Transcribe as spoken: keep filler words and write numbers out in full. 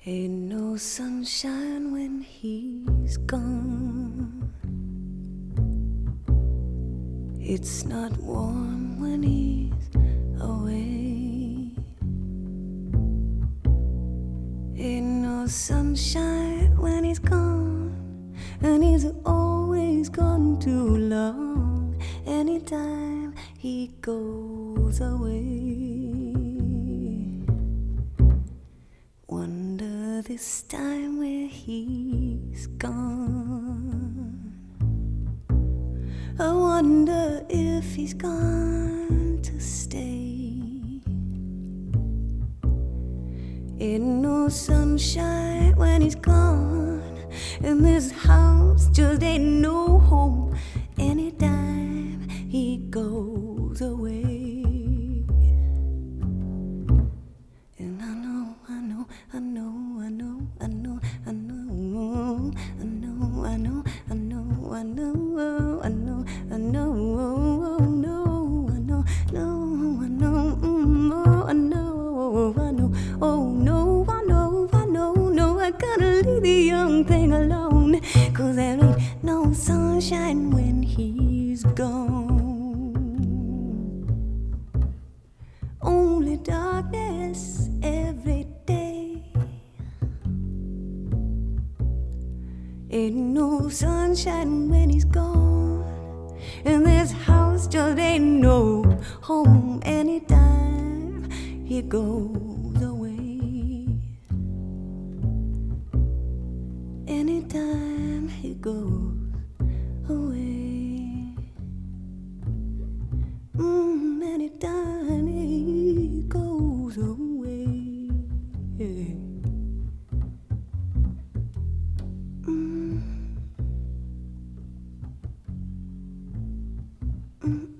Ain't no sunshine when he's gone. It's not warm when he's away. Ain't no sunshine when he's gone, and he's always gone too long. Anytime he goes away, wonder this time where he's gone. I wonder if he's gone to stay. Ain't no sunshine when he's gone, and this house just ain't no home. Anytime he goes away, and I know, I know, I know, I know, I know, I know, I know, I know, I know, I know, I know, I know, no, I know, no, I know, mm, oh, I know, I know, oh no, I know, I know, no, I gotta leave the young thing alone, 'cause there ain't no sunshine when he's gone. Only darkness every day. Ain't no sunshine when he's gone, and this house just ain't no home. Anytime he goes away, anytime he goes away, mm, anytime he goes away, yeah. Mm. Mm.